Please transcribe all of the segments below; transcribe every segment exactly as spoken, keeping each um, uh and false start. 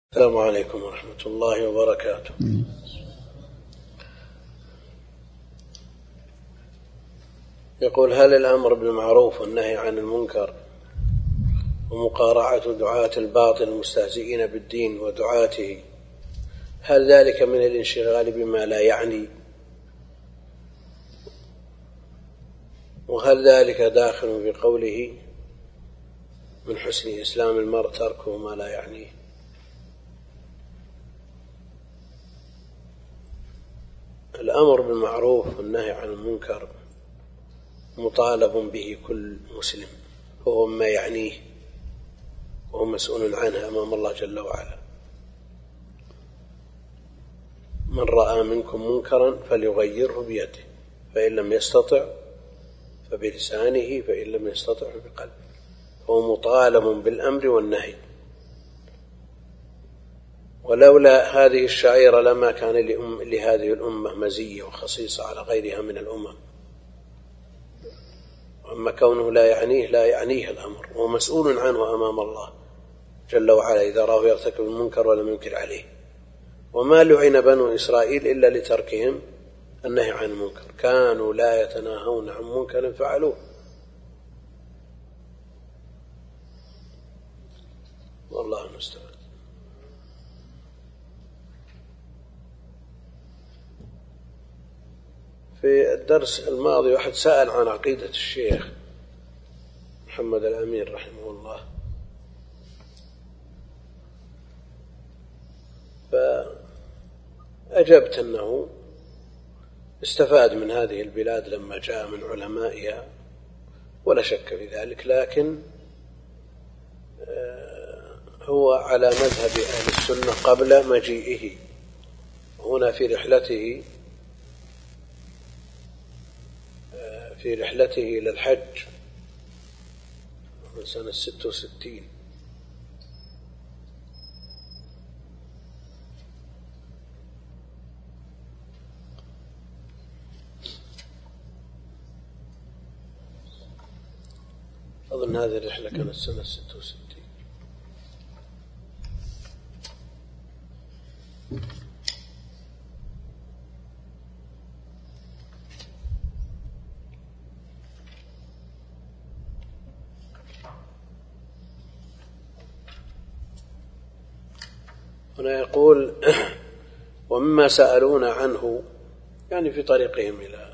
السلام عليكم ورحمة الله وبركاته. يقول: هل الأمر بالمعروف والنهي عن المنكر ومقارعة دعاة الباطل المستهزئين بالدين ودعاته، هل ذلك من الانشغال بما لا يعني؟ وهل ذلك داخل بقوله من حسن إسلام المرء تركه ما لا يعنيه؟ الأمر بالمعروف والنهي عن المنكر مطالب به كل مسلم، وهو ما يعنيه وهو مسؤول عنه أمام الله جل وعلا. من رأى منكم منكرا فليغيره بيده، فإن لم يستطع فبلسانه، فإن لم يستطع فبقلبه. هو مطالب بالأمر والنهي، ولولا هذه الشعيرة لما كان لهذه الأمة مزية وخصيصة على غيرها من الأمم. أما كونه لا يعنيه لا يعنيه الأمر، وهو مسؤول عنه أمام الله جل وعلا إذا راه يرتكب المنكر ولم ينكر عليه. وما لعن بنو إسرائيل إلا لتركهم النهي عن المنكر، كانوا لا يتناهون عن منكر فعلوه. والله المستعان. في الدرس الماضي واحد سأل عن عقيدة الشيخ محمد الأمين رحمه الله، فأجبت أنه استفاد من هذه البلاد لما جاء من علمائها، ولا شك في ذلك، لكن هو على مذهب أهل السنة قبل مجيئه. هنا في رحلته في رحلته إلى الحج من سنة ستة وستين أظن هذه الرحلة كانت سنة ستة وستين. هنا يقول: ومما سألونا عنه، يعني في طريقهم إلى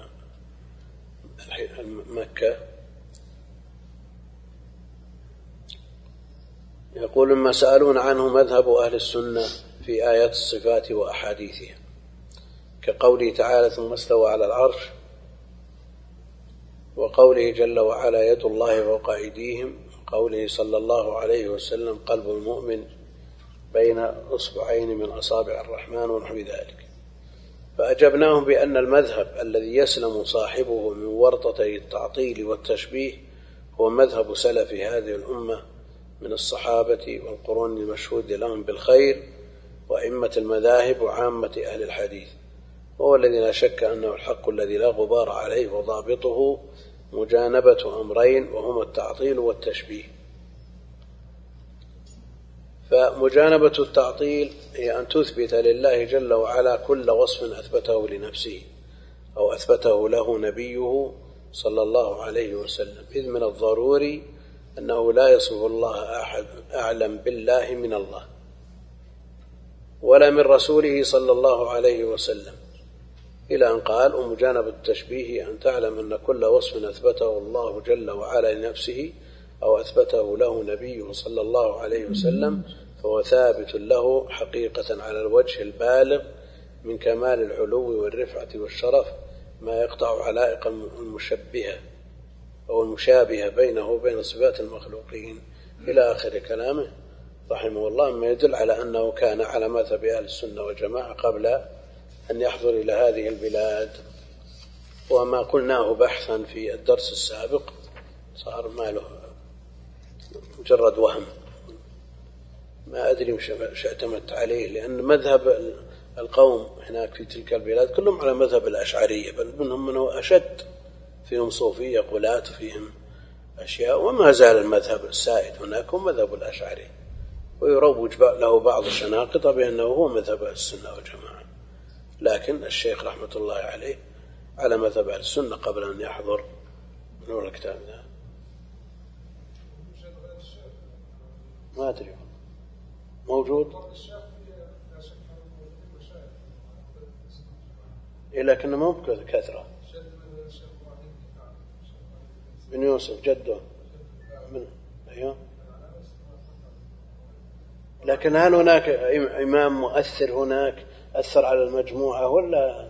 مكة، يقول: مما سألونا عنه مذهب أهل السنة في آيات الصفات وأحاديثها، كقوله تعالى: ثم استوى على العرش، وقوله جل وعلا: يد الله فوق أيديهم، وقوله صلى الله عليه وسلم: قلب المؤمن بين أصبعين من أصابع الرحمن، ونحو ذلك. فأجبناهم بأن المذهب الذي يسلم صاحبه من ورطتي التعطيل والتشبيه هو مذهب سلف هذه الأمة من الصحابة والقرون المشهود لهم بالخير وأئمة المذاهب وعامة أهل الحديث، وهو الذي لا شك أنه الحق الذي لا غبار عليه، وضابطه مجانبة أمرين، وهما التعطيل والتشبيه. فمجانبة التعطيل هي أن تثبت لله جل وعلا كل وصف أثبته لنفسه أو أثبته له نبيه صلى الله عليه وسلم، إذ من الضروري أنه لا يصف الله أحد أعلم بالله من الله ولا من رسوله صلى الله عليه وسلم، إلى أن قال: ومجانبة التشبيه أن تعلم أن كل وصف أثبته الله جل وعلا لنفسه أو أثبته له نبيه صلى الله عليه وسلم فهو ثابت له حقيقة على الوجه البالغ من كمال العلو والرفعة والشرف، ما يقطع علائق المشبهة أو المشابهة بينه وبين صفات المخلوقين، إلى آخر كلامه رحمه الله، ما يدل على أنه كان على مذهب أهل السنة والجماعة قبل أن يحضر إلى هذه البلاد. وما قلناه بحثا في الدرس السابق صار ما له مجرد وهم، ما أدري مش اعتمدت عليه، لأن مذهب القوم هناك في تلك البلاد كلهم على مذهب الأشعرية، بل منهم من هو أشد، فيهم صوفية قلات، فيهم أشياء، وما زال المذهب السائد هناك هو مذهب الأشعري. ويروج له بعض الشناقطة بأنه هو مذهب السنة والجماعة، لكن الشيخ رحمة الله عليه على مذهب السنة قبل أن يحضر نور الكتاب ده. ما أدري موجود إيه، لكنه مو بكثرة. بن يوسف جده من أيوه، لكن هل هناك إمام مؤثر هناك أثر على المجموعة ولا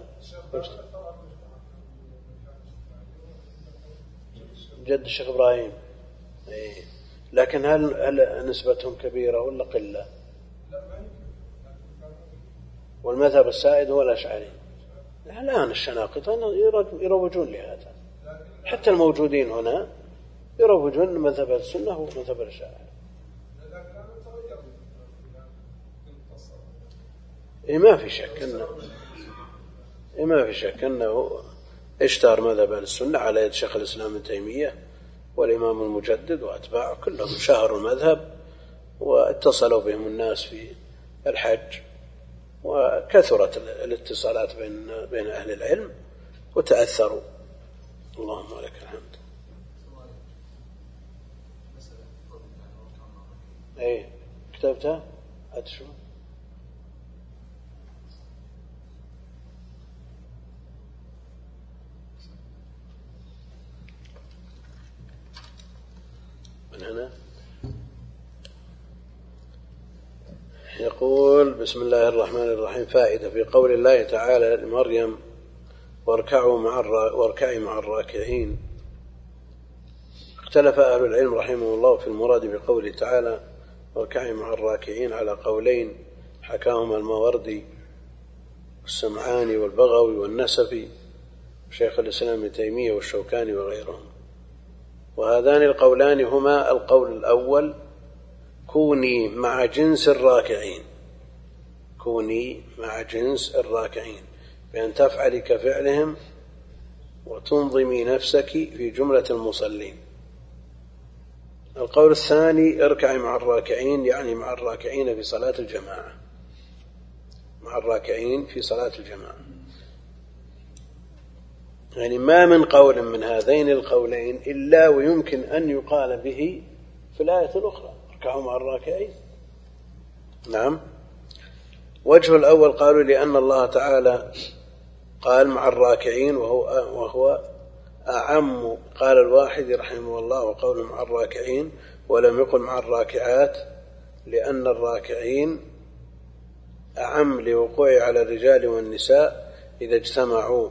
جد الشيخ إبراهيم؟ إيه. لكن هل هل نسبتهم كبيرة ولا قلة؟ والمذهب السائد هو الأشعري. الآن الشناقطة يروجون لهذا، حتى الموجودين هنا يروجون مذهب السنة ومذهب الأشاعرة. إيه ما في شك أنه إيه ما في شك أنه اشتهر مذهب السنة على يد شيخ الإسلام ابن تيمية والإمام المجدد وأتباعه، كلهم شهروا المذهب واتصلوا بهم الناس في الحج، وكثرت الاتصالات بين بين أهل العلم وتأثروا. اللهم لك الحمد. أي كتبتها أتشو من هنا. يقول بسم الله الرحمن الرحيم. فائدة في قول الله تعالى لمريم واركعوا مع واركعي مع الراكعين. اختلف أهل العلم رحمه الله في المراد بقوله تعالى واركعي مع الراكعين على قولين حكاهما الماوردي والسمعاني والبغوي والنسفي شيخ الإسلام ابن تيمية والشوكاني وغيرهم. وهذان القولان هما القول الأول كوني مع جنس الراكعين، كوني مع جنس الراكعين بأن تفعلي كفعلهم وتنظمي نفسك في جملة المصلين. القول الثاني اركعي مع الراكعين، يعني مع الراكعين في صلاة الجماعة، مع الراكعين في صلاة الجماعة. يعني ما من قول من هذين القولين إلا ويمكن أن يقال به في الآية الأخرى اركعوا مع الراكعين. نعم. وجه الأول قالوا لأن الله تعالى قال مع الراكعين وهو, وهو أعم، قال الواحد رحمه الله وقول مع الراكعين ولم يقل مع الراكعات، لأن الراكعين أعم لوقوع على الرجال والنساء إذا اجتمعوا.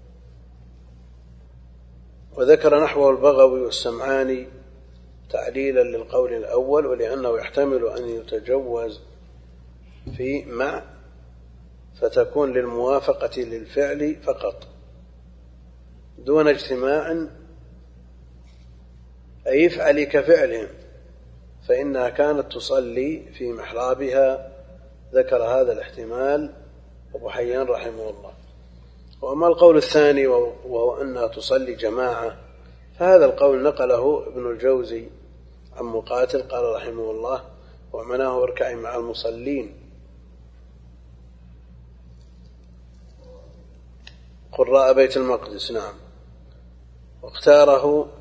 وذكر نحوه البغوي والسمعاني تعليلا للقول الأول، ولأنه يحتمل أن يتجوز في مع فتكون للموافقة للفعل فقط دون اجتماع، أي افعلي كفعلهم فإنها كانت تصلي في محرابها. ذكر هذا الاحتمال أبو حيان رحمه الله. وأما القول الثاني وهو أنها تصلي جماعة فهذا القول نقله ابن الجوزي عن مقاتل قال رحمه الله ومعناه اركعي مع المصلين. قراء بيت المقدس. نعم. واختاره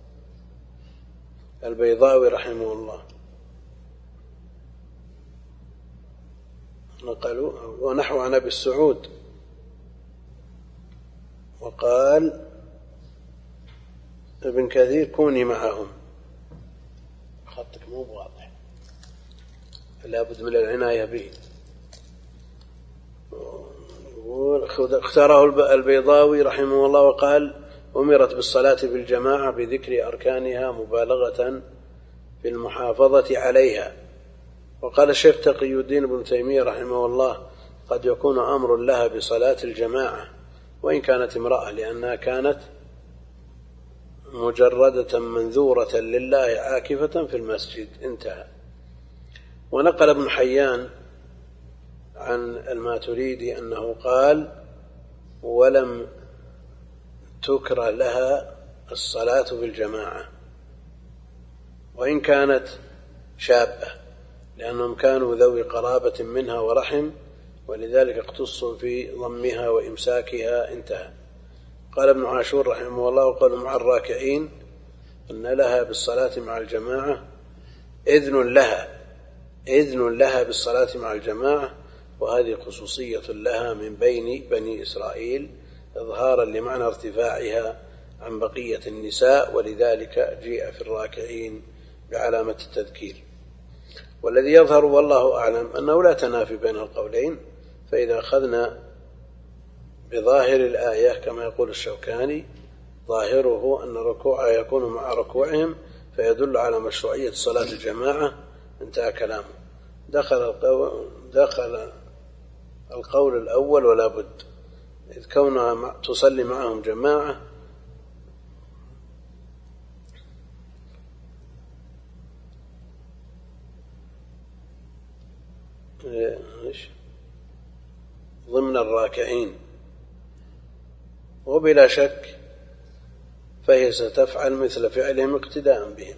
البيضاوي رحمه الله، نقلوا ونحو عن أبي السعود وقال ابن كثير كوني معهم. خطك مو واضح، لابد من العناية به. اختاره البيضاوي رحمه الله وقال أمرت بالصلاة بالجماعة بذكر أركانها مبالغة في المحافظة عليها. وقال الشيخ تقي الدين ابن تيمية رحمه الله قد يكون أمر لها بصلاة الجماعة وإن كانت امرأة، لأنها كانت مجردة منذورة لله عاكفة في المسجد. انتهى. ونقل ابن حيان عن الماتريدي أنه قال ولم تكره لها الصلاة بالجماعة وإن كانت شابة، لأنهم كانوا ذوي قرابة منها ورحم، ولذلك اقتصوا في ضمها وإمساكها. انتهى. قال ابن عاشور رحمه الله: قال مع الراكعين أن لها بالصلاة مع الجماعة إذن لها إذن لها بالصلاة مع الجماعة، وهذه خصوصية لها من بين بني إسرائيل إظهارا لمعنى ارتفاعها عن بقية النساء، ولذلك جيء في الراكعين بعلامة التذكير. والذي يظهر والله أعلم أنه لا تنافي بين القولين، فإذا أخذنا بظاهر الآية كما يقول الشوكاني ظاهره أن الركوع يكون مع ركوعهم فيدل على مشروعية صلاة الجماعة، انتهى كلامه. دخل القول, دخل القول الأول ولا بد، إذ كونها تصلي معهم جماعة ضمن الراكعين، وبلا شك فهي ستفعل مثل فعلهم اقتداء بهم.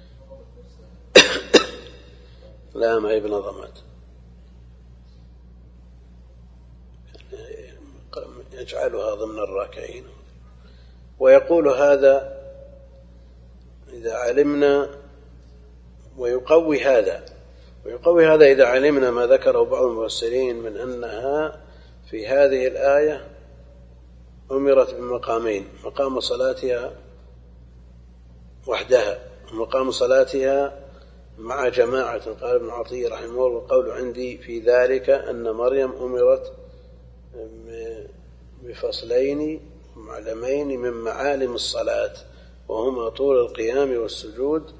لا، ما هي بنظمات، يجعلها ضمن الراكعين. ويقول هذا إذا علمنا، ويقوي هذا ويقوي هذا إذا علمنا ما ذكره بعض المفسرين من أنها في هذه الآية أمرت بمقامين: مقام صلاتها وحدها، ومقام صلاتها مع جماعة. قال ابن عطية رحمه الله: القول عندي في ذلك أن مريم أمرت بفصلين معلمين من معالم الصلاة، وهما طول القيام والسجود،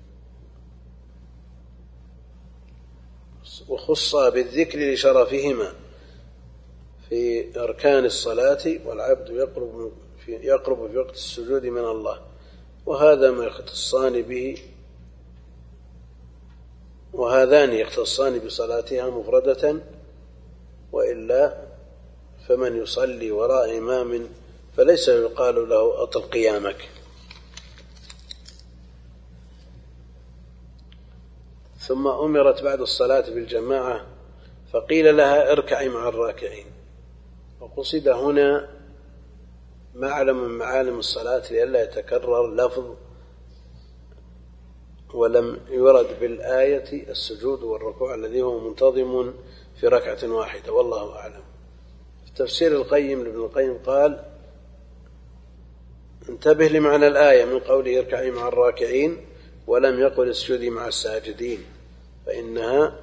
وخصا بالذكر لشرفهما في أركان الصلاة، والعبد يقرب في, يقرب في وقت السجود من الله، وهذا ما يختصان به وهذان يختصان بصلاتها مفردة، وإلا فمن يصلي وراء إمام فليس يقال له أطل قيامك. ثم أمرت بعد الصلاة بالجماعة فقيل لها: اركعي مع الراكعين. وقصد هنا معلم من معالم الصلاة لئلا يتكرر لفظ ولم يرد بالآية السجود والركوع الذي هو منتظم في ركعة واحدة، والله أعلم. في تفسير القيم لابن القيم قال: انتبه لمعنى الآية من قوله اركعي مع الراكعين ولم يقل اسجدي مع الساجدين، فإنها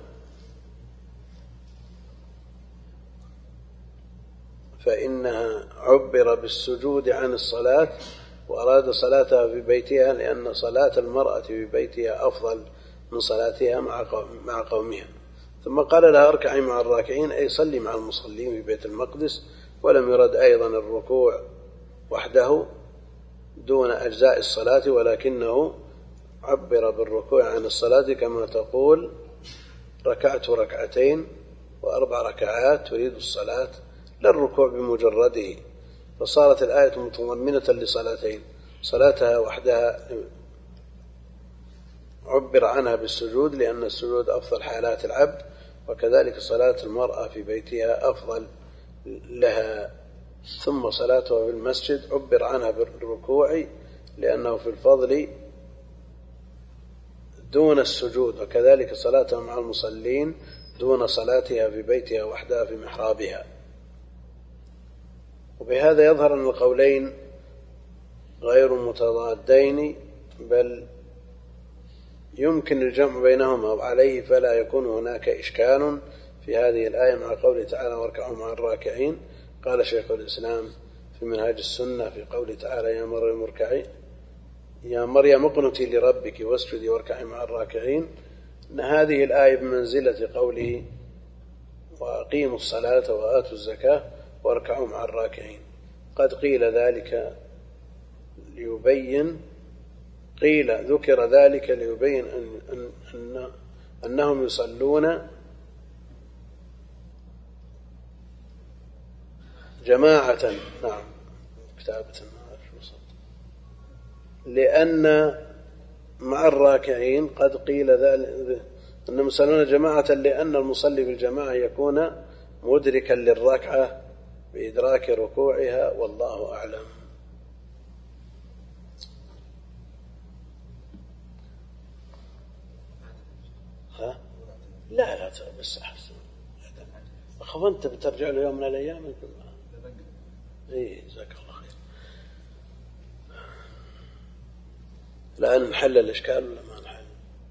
فإنها عبر بالسجود عن الصلاة وأراد صلاتها في بيتها، لأن صلاة المرأة في بيتها أفضل من صلاتها مع قومها. ثم قال لها اركعي مع الراكعين، أي صلي مع المصلين في بيت المقدس. ولم يرد أيضا الركوع وحده دون أجزاء الصلاة، ولكنه عبر بالركوع عن الصلاة كما تقول ركعت ركعتين وأربع ركعات تريد الصلاة، لا الركوع بمجرده. فصارت الآية متضمنة لصلاتين: صلاتها وحدها عبر عنها بالسجود لأن السجود أفضل حالات العبد، وكذلك صلاة المرأة في بيتها أفضل لها. ثم صلاتها في المسجد عبر عنها بالركوع لأنه في الفضل دون السجود، وكذلك صلاتها مع المصلين دون صلاتها في بيتها وحدها في محرابها. وبهذا يظهر أن القولين غير متضادين، بل يمكن الجمع بينهما، وعليه فلا يكون هناك إشكال في هذه الآية مع قوله تعالى واركعوا مع الراكعين. قال شيخ الإسلام في منهاج السنة في قوله تعالى يا مريم اركعي يا مريم اقنتي لربك واسجدي واركعي مع الراكعين، أن هذه الآية بمنزلة قوله وأقيموا الصلاة وآتوا الزكاة واركعوا مع الراكعين. قد قيل ذلك ليبين قيل ذكر ذلك ليبين أن أن أن أنهم يصلون جماعة. نعم كتابة لأن مع الراكعين قد قيل ذلك أنهم يصلون جماعة لأن المصلي في الجماعة يكون مدركا للركعة بإدراك ركوعها، والله أعلم. ها؟ لا لا بس أحسن أخاف أنت بترجع له يوم من الأيام يقول إيه جزاك الله خير. الآن نحل الإشكال ولا ما نحل؟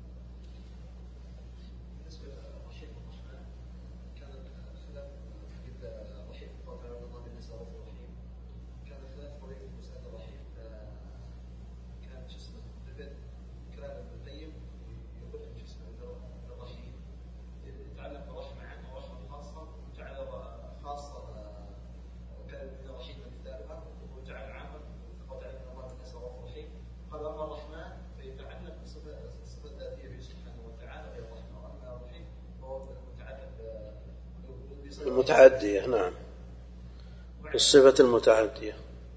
المتعدية، نعم، الصفة المتعدية.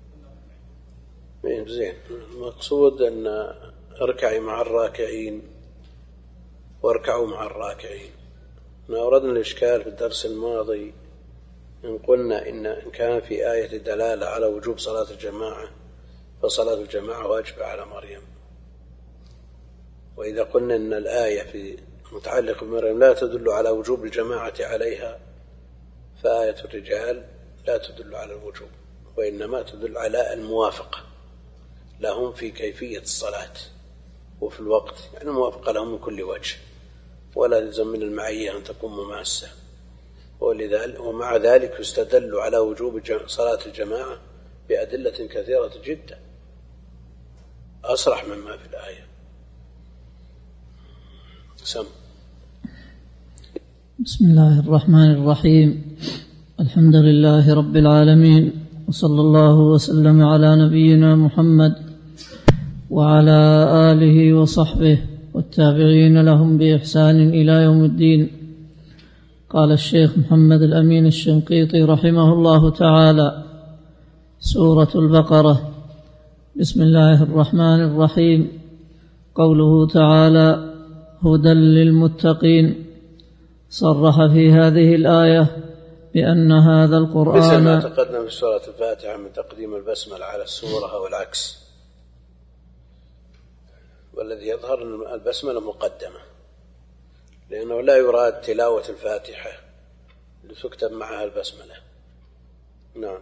زين، المقصود أن اركعي مع الراكعين واركعوا مع الراكعين. أوردنا الإشكال في الدرس الماضي إن قلنا إن كان في آية دلالة على وجوب صلاة الجماعة فصلاة الجماعة واجبة على مريم، وإذا قلنا إن الآية في متعلق بمريم لا تدل على وجوب الجماعة عليها فآية الرجال لا تدل على الوجوب، وإنما تدل على الموافقة لهم في كيفية الصلاة وفي الوقت، يعني الموافقة لهم من كل وجه، ولا يلزم من المعية أن تكون مماسة. ولذلك ومع ذلك يستدل على وجوب صلاة الجماعة بأدلة كثيرة جدا أصرح مما في الآية. سم. بسم الله الرحمن الرحيم. الحمد لله رب العالمين، وصلى الله وسلم على نبينا محمد وعلى آله وصحبه والتابعين لهم بإحسان إلى يوم الدين. قال الشيخ محمد الأمين الشنقيطي رحمه الله تعالى: سورة البقرة. بسم الله الرحمن الرحيم. قوله تعالى: هدى للمتقين. صرح في هذه الآية بأن هذا القرآن، مثل ما تقدم في سورة الفاتحة من تقديم البسملة على السورة أو العكس، والذي يظهر أن البسملة مقدمة لأنه لا يراد تلاوة الفاتحة لتكتب معها البسملة. نعم.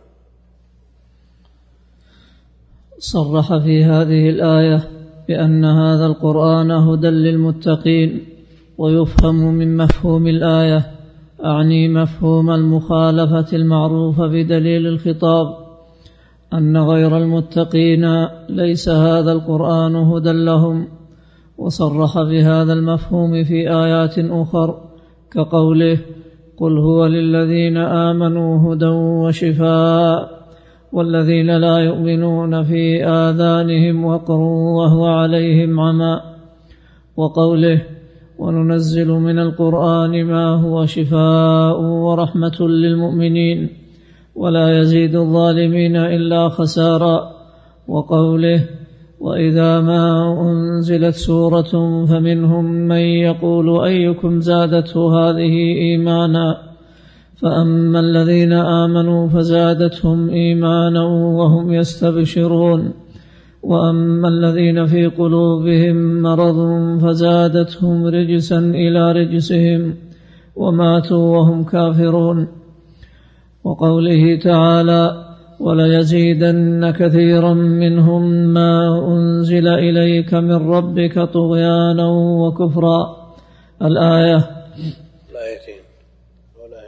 صرح في هذه الآية بأن هذا القرآن هدى للمتقين، ويفهم من مفهوم الآية أعني مفهوم المخالفة المعروف بدليل الخطاب أن غير المتقين ليس هذا القرآن هدى لهم. وصرح بهذا المفهوم في آيات أخر كقوله: قل هو للذين آمنوا هدى وشفاء والذين لا يؤمنون في آذانهم وقر وهو عليهم عمى، وقوله: وننزل من القرآن ما هو شفاء ورحمة للمؤمنين ولا يزيد الظالمين إلا خسارا، وقوله: وإذا ما أنزلت سورة فمنهم من يقول أيكم زادته هذه إيمانا، فأما الذين آمنوا فزادتهم إيمانا وهم يستبشرون، وأما الذين في قلوبهم مرض فزادتهم رجسا إلى رجسهم وماتوا وهم كافرون. وقوله تعالى: وليزيدن كثيرا منهم ما أنزل إليك من ربك طغيانا وكفرا. الآية. الآيتين ولا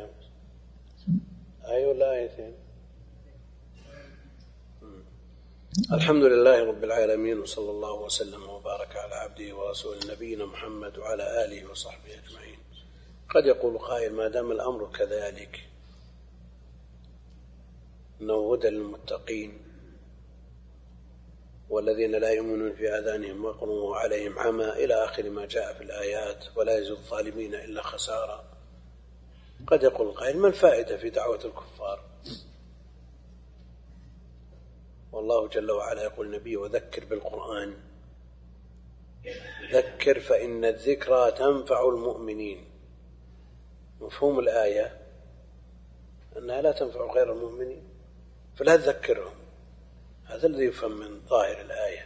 أي الآيتين. الحمد لله رب العالمين، وصلى الله وسلم وبارك على عبده ورسوله نبينا محمد وعلى آله وصحبه أجمعين. قد يقول قائل: ما دام الأمر كذلك أنه هدى للمتقين والذين لا يؤمنون في آذانهم وقر وعليهم عمى إلى آخر ما جاء في الآيات، ولا يزيد الظالمين إلا خسارا، قد يقول القائل: ما الفائدة في دعوة الكفار؟ والله جل وعلا يقول: نبي وذكر بالقرآن ذكر فإن الذكرى تنفع المؤمنين. مفهوم الآية أنها لا تنفع غير المؤمنين، فلا تذكرهم. هذا الذي يفهم من ظاهر الآية.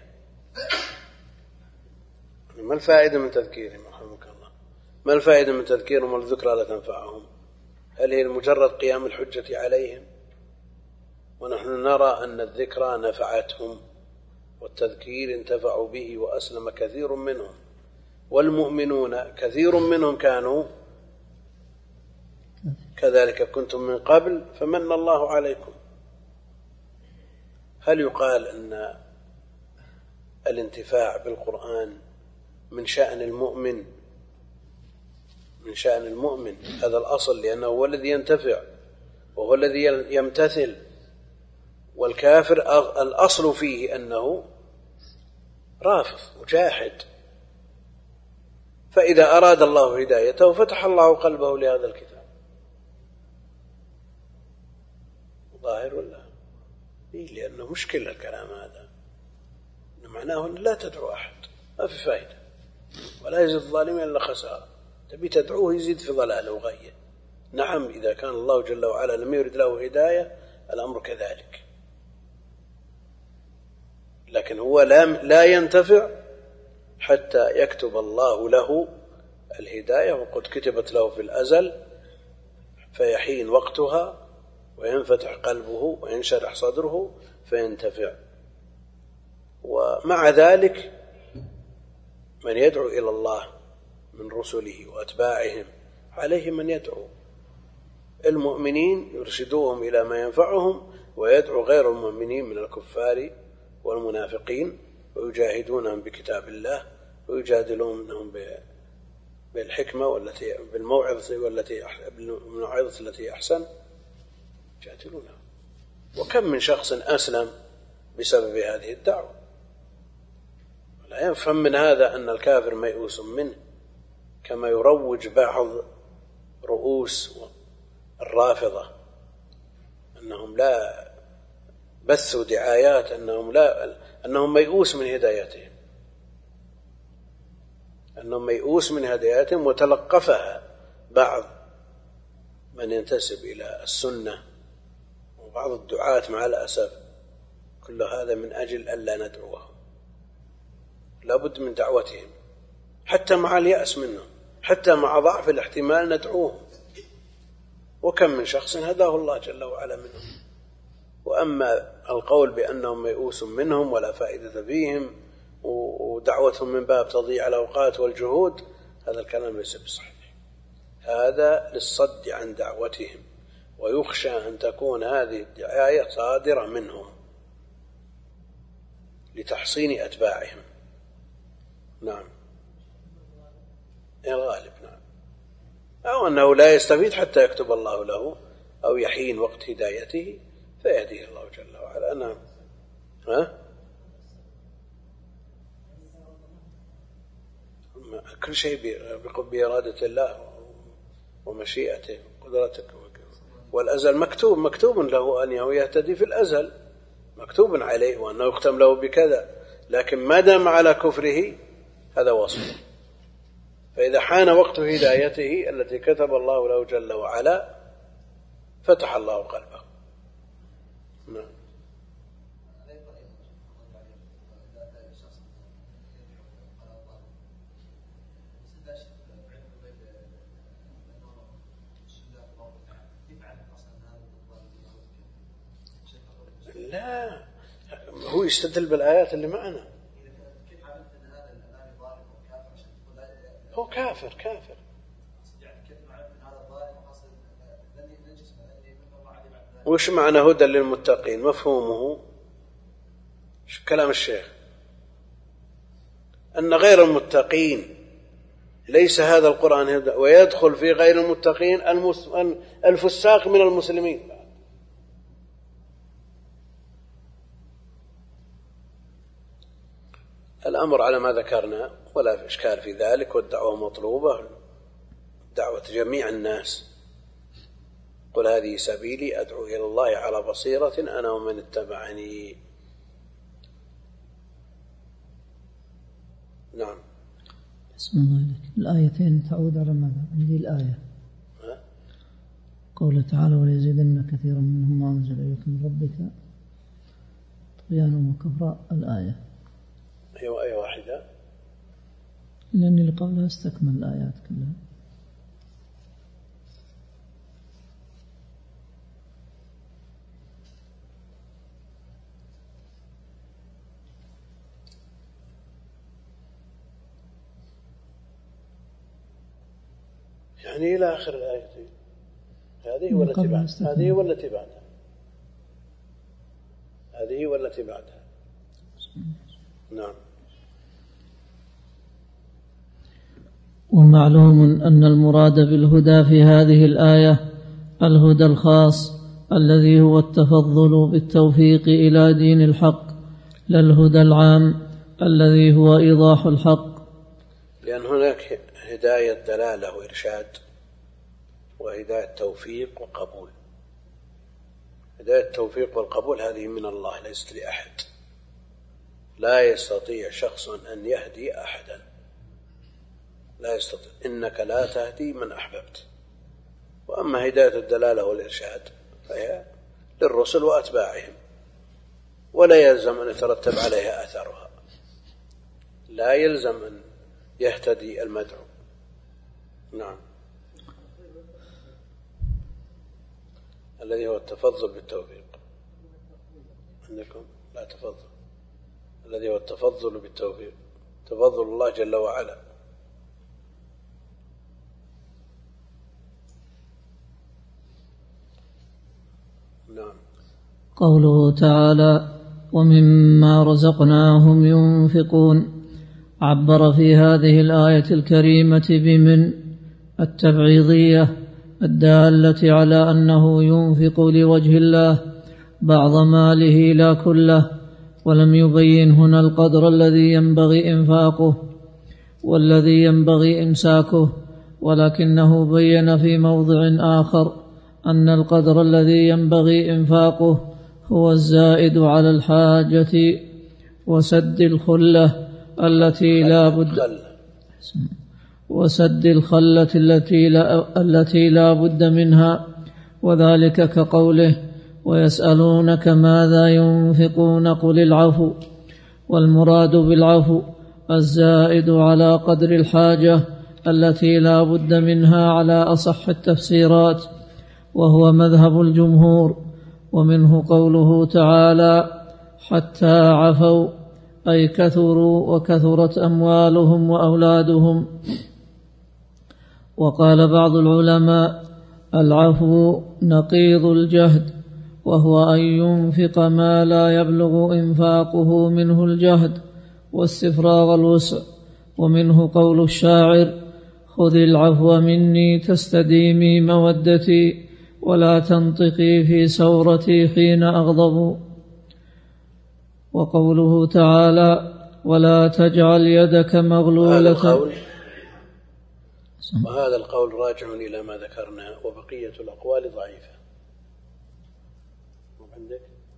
ما الفائدة من تذكيرهم؟ رحمك الله، ما الفائدة من تذكيرهم والذكرى لا تنفعهم؟ هل هي مجرد قيام الحجة عليهم؟ ونحن نرى أن الذكرى نفعتهم والتذكير انتفعوا به وأسلم كثير منهم، والمؤمنون كثير منهم كانوا كذلك كنتم من قبل فمن الله عليكم. هل يقال أن الانتفاع بالقرآن من شأن المؤمن؟ من شأن المؤمن هذا الأصل، لأنه هو الذي ينتفع وهو الذي يمتثل، والكافر الأصل فيه أنه رافض وجاحد. فإذا أراد الله هدايته فتح الله قلبه لهذا الكتاب. ظاهر ولا إيه؟ لأنه مشكلة الكلام هذا، معناه أن لا تدعو أحد، ما في فائدة، ولا يزيد الظالمين إلا خسارة. تبي تدعوه يزيد في ضلاله وغيه. نعم، إذا كان الله جل وعلا لم يرد له هداية الأمر كذلك، لكن هو لا ينتفع حتى يكتب الله له الهداية، وقد كتبت له في الأزل، فيحين وقتها وينفتح قلبه وينشرح صدره فينتفع. ومع ذلك من يدعو إلى الله من رسله وأتباعهم عليهم من يدعو المؤمنين يرشدوهم إلى ما ينفعهم، ويدعو غير المؤمنين من الكفار والمنافقين ويجاهدونهم بكتاب الله ويجادلونهم بالحكمة والتي بالموعظة والتي بالموعظة التي أحسن يجادلونهم. وكم من شخص أسلم بسبب هذه الدعوة. لا يفهم من هذا أن الكافر ميؤوس منه، كما يروج بعض رؤوس الرافضة أنهم لا بثوا دعايات أنهم لا أنهم ميؤوس من هدايتهم، أنهم ميؤوس من هدايتهم، وتلقفها بعض من ينتسب إلى السنة وبعض الدعاة مع الأسف. كل هذا من أجل ألا ندعوهم، لا بد من دعوتهم حتى مع اليأس منهم، حتى مع ضعف الاحتمال ندعوهم. وكم من شخص هداه الله جل وعلا منهم. وأما القول بأنهم ميؤوس منهم ولا فائدة فيهم ودعوتهم من باب تضييع الأوقات والجهود، هذا الكلام ليس بصحيح. هذا للصد عن دعوتهم، ويخشى أن تكون هذه الدعاية صادرة منهم لتحصين أتباعهم. نعم، الغالب نعم، أو أنه لا يستفيد حتى يكتب الله له أو يحين وقت هدايته فيهديه الله جل وعلا. نعم. ها؟ كل شيء بإرادة الله ومشيئته وقدرته، والأزل مكتوب مكتوب له أن يهتدي في الأزل، مكتوب عليه وأنه يختم له بكذا، لكن ما دام على كفره هذا وصف. فإذا حان وقت هدايته التي كتب الله له جل وعلا فتح الله قلبه. نعم. لا، هو يستدل بالآيات اللي معنا. هو كافر كافر. وش معنى هدى للمتقين؟ مفهومه كلام الشيخ أن غير المتقين ليس هذا القرآن هدى، ويدخل في غير المتقين الفساق من المسلمين. الأمر على ما ذكرنا ولا إشكال في ذلك، والدعوة مطلوبة، دعوة جميع الناس. قل هذه سبيلي أدعو إلى الله على بصيرة أنا ومن اتبعني. نعم. بسم الله عليك. الآيتين تعود على ماذا؟ عندي الآية قوله تعالى وليزيدن كثيرا منهم ما أنزل إليك من ربك طغيانا وكفرا. الآية أيوة أي واحدة؟ لأني اللي قبلها استكمل الآيات كلها. يعني إلى آخر الآيتين. هذه ولا تبعد هذه ولا تبعدها هذه ولا تبعدها. نعم. ومعلوم أن المراد بالهدى في هذه الآية الهدى الخاص الذي هو التفضل بالتوفيق إلى دين الحق، لا الهدى العام الذي هو إيضاح الحق. لأن هناك هداية دلالة وإرشاد وهداية توفيق وقبول. هداية التوفيق والقبول هذه من الله ليست لأحد، لا يستطيع شخص أن يهدي أحدا، لا يستطيع. إنك لا تهدي من أحببت. وأما هداية الدلالة والإرشاد فهي للرسل وأتباعهم، ولا يلزم أن يترتب عليها أثرها، لا يلزم أن يهتدي المدعو. نعم. الذي هو التفضل بالتوفيق. عندكم لا تفضل. الذي هو التفضل بالتوفيق، تفضل الله جل وعلا. نعم. قوله تعالى ومما رزقناهم ينفقون، عبر في هذه الآية الكريمة بمن التبعيضية الدالة على أنه ينفق لوجه الله بعض ماله لا كله، ولم يبين هنا القدر الذي ينبغي إنفاقه والذي ينبغي إمساكه، ولكنه بين في موضع آخر أن القدر الذي ينبغي إنفاقه هو الزائد على الحاجة وسد الخلة التي لا بد وسد الخلة التي لا, التي لا بد منها، وذلك كقوله ويسألونك ماذا ينفقون قل العفو. والمراد بالعفو الزائد على قدر الحاجة التي لا بد منها على أصح التفسيرات، وهو مذهب الجمهور. ومنه قوله تعالى حتى عفوا أي كثروا وكثرت أموالهم وأولادهم. وقال بعض العلماء العفو نقيض الجهد، وهو أن ينفق ما لا يبلغ إنفاقه منه الجهد واستفراغ الوسع. ومنه قول الشاعر خذ العفو مني تستديمي مودتي ولا تنطقي في سورتي حين أغضب. وقوله تعالى ولا تجعل يدك مغلولة. وهذا القول راجع إلى ما ذكرنا، وبقية الأقوال ضعيفة. عندك؟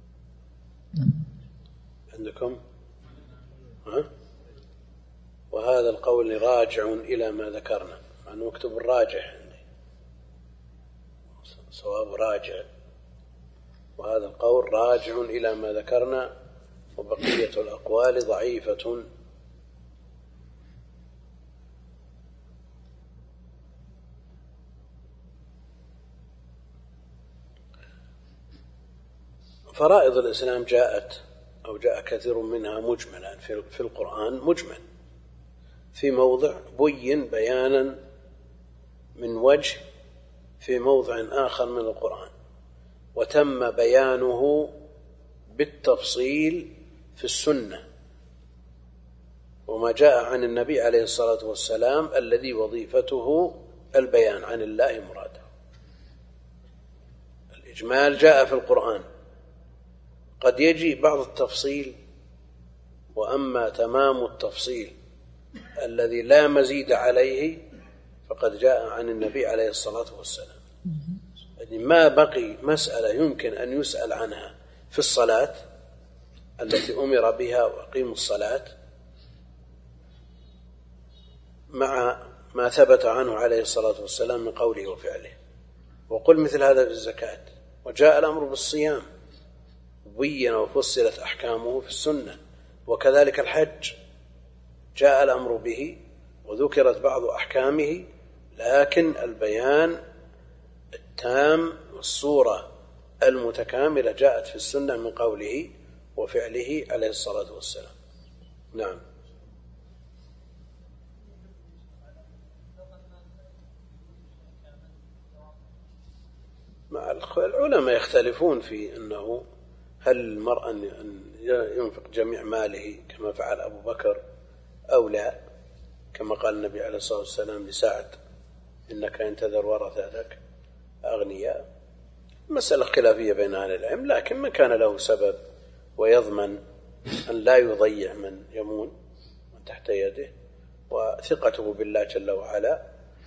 عندكم؟ ها؟ وهذا القول راجع إلى ما ذكرنا، مع أنه مكتوب الراجح عندي، صواب راجع. وهذا القول راجع إلى ما ذكرنا، وبقية الأقوال ضعيفة. فرائض الإسلام جاءت أو جاء كثير منها مجملا في القرآن، مجمل في موضع بين بيانا من وجه في موضع آخر من القرآن، وتم بيانه بالتفصيل في السنة وما جاء عن النبي عليه الصلاة والسلام الذي وظيفته البيان عن الله مراده. الإجمال جاء في القرآن، قد يجي بعض التفصيل، وأما تمام التفصيل الذي لا مزيد عليه فقد جاء عن النبي عليه الصلاة والسلام. يعني ما بقي مسألة يمكن أن يسأل عنها في الصلاة التي أمر بها وأقيموا الصلاة مع ما ثبت عنه عليه الصلاة والسلام من قوله وفعله. وقل مثل هذا في الزكاة. وجاء الأمر بالصيام بين وفصلت أحكامه في السنة، وكذلك الحج جاء الأمر به وذكرت بعض أحكامه، لكن البيان التام والصورة المتكاملة جاءت في السنة من قوله وفعله عليه الصلاة والسلام. نعم. مع العلماء يختلفون في أنه هل المرء أن ينفق جميع ماله كما فعل أبو بكر أو لا، كما قال النبي عليه الصلاة والسلام لسعد إنك إن تذر ورثتك أغنياء. مسألة خلافية بين أهل العلم، لكن من كان له سبب ويضمن أن لا يضيع من يمون من تحت يده وثقته بالله جل وعلا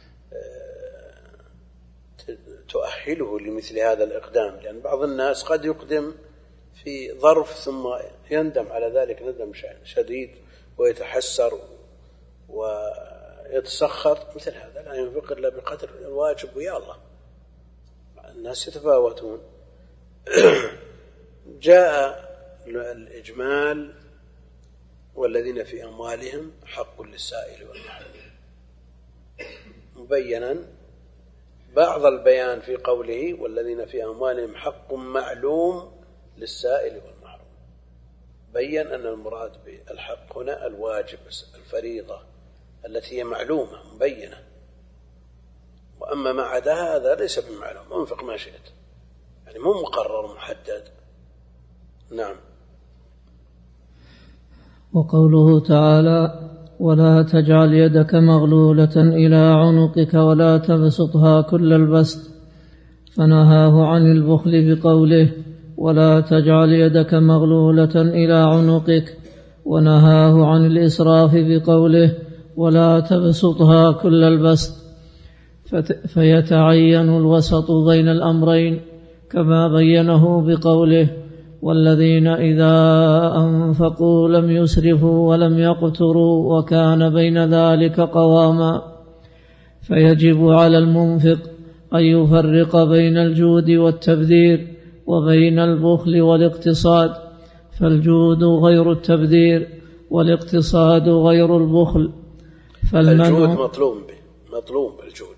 تؤهله لمثل هذا الإقدام، لأن بعض الناس قد يقدم في ظرف ثم يندم على ذلك ندم شديد ويتحسر ويتسخط. مثل هذا لا ينفق إلا بقدر الواجب، ويا الله الناس يتفاوتون. جاء الإجمال والذين في أموالهم حق للسائل والمحروم مبينا بعض البيان في قوله والذين في أموالهم حق معلوم للسائل والمحروم، بين أن المراد بالحق هنا الواجب الفريضة التي هي معلومة مبينة، وأما ما عدا هذا ليس بمعلوم، انفق ما شئت، يعني مو مقرر محدد. نعم. وقوله تعالى ولا تجعل يدك مغلولة إلى عنقك ولا تبسطها كل البسط، فنهاه عن البخل بقوله ولا تجعل يدك مغلولة إلى عنقك، ونهاه عن الإسراف بقوله ولا تبسطها كل البسط، فيتعين الوسط بين الأمرين كما بينه بقوله والذين إذا أنفقوا لم يسرفوا ولم يقتروا وكان بين ذلك قواما. فيجب على المنفق أن يفرق بين الجود والتبذير وبين البخل والاقتصاد، فالجود غير التبذير والاقتصاد غير البخل. فالجود مطلوب به، مطلوب الجود،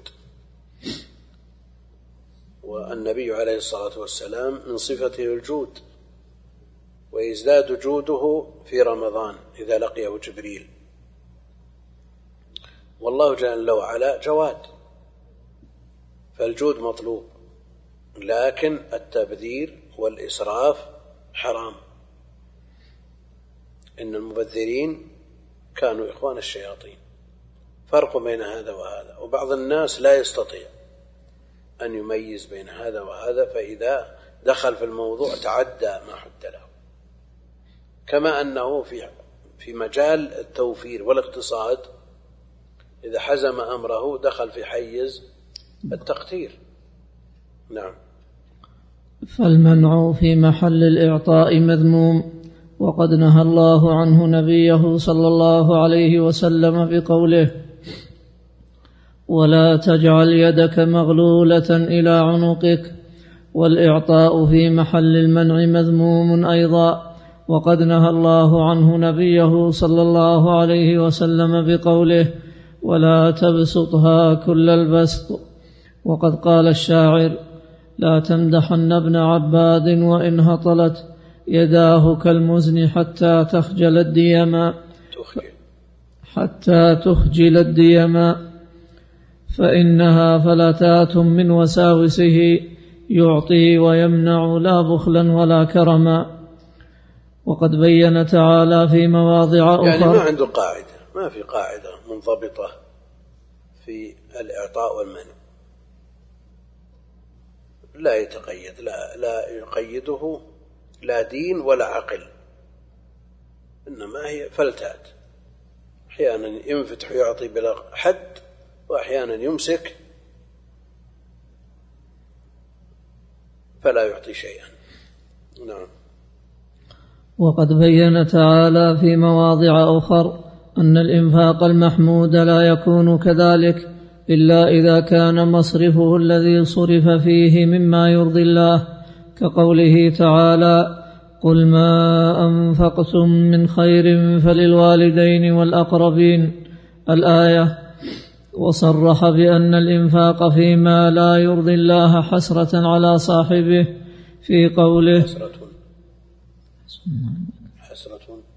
والنبي عليه الصلاة والسلام من صفته الجود، ويزداد جوده في رمضان إذا لقيه جبريل، والله جل وعلا جواد، فالجود مطلوب، لكن التبذير والإسراف حرام. إن المبذرين كانوا إخوان الشياطين، فرق بين هذا وهذا، وبعض الناس لا يستطيع أن يميز بين هذا وهذا، فإذا دخل في الموضوع تعدى ما حد له، كما أنه في في مجال التوفير والاقتصاد إذا حزم أمره دخل في حيز التقتير. نعم. فالمنع في محل الإعطاء مذموم، وقد نهى الله عنه نبيه صلى الله عليه وسلم بقوله ولا تجعل يدك مغلولة إلى عنقك، والإعطاء في محل المنع مذموم أيضا، وقد نهى الله عنه نبيه صلى الله عليه وسلم بقوله ولا تبسطها كل البسط. وقد قال الشاعر لا تمدحن ابن عباد وإن هطلت يداه كالمزن حتى تخجل الديما حتى تخجل الديما فإنها فلتات من وساوسه يعطي ويمنع لا بخلا ولا كرما. وقد بين تعالى في مواضع أخرى، يعني ما عنده قاعدة، ما في قاعدة منضبطة في الإعطاء والمنع، لا يتقيد، لا, لا يقيده لا دين ولا عقل، إنما هي فلتات، أحيانا ينفتح ويعطي بلا حد، وأحيانا يمسك فلا يعطي شيئا. نعم. وقد بين تعالى في مواضع أخر أن الإنفاق المحمود لا يكون كذلك إلا إذا كان مصرفه الذي صرف فيه مما يرضي الله، كقوله تعالى: قل ما أنفقتم من خير فللوالدين والأقربين الآية. وصرح بأن الإنفاق فيما لا يرضي الله حسرة على صاحبه في قوله حسرة حسرة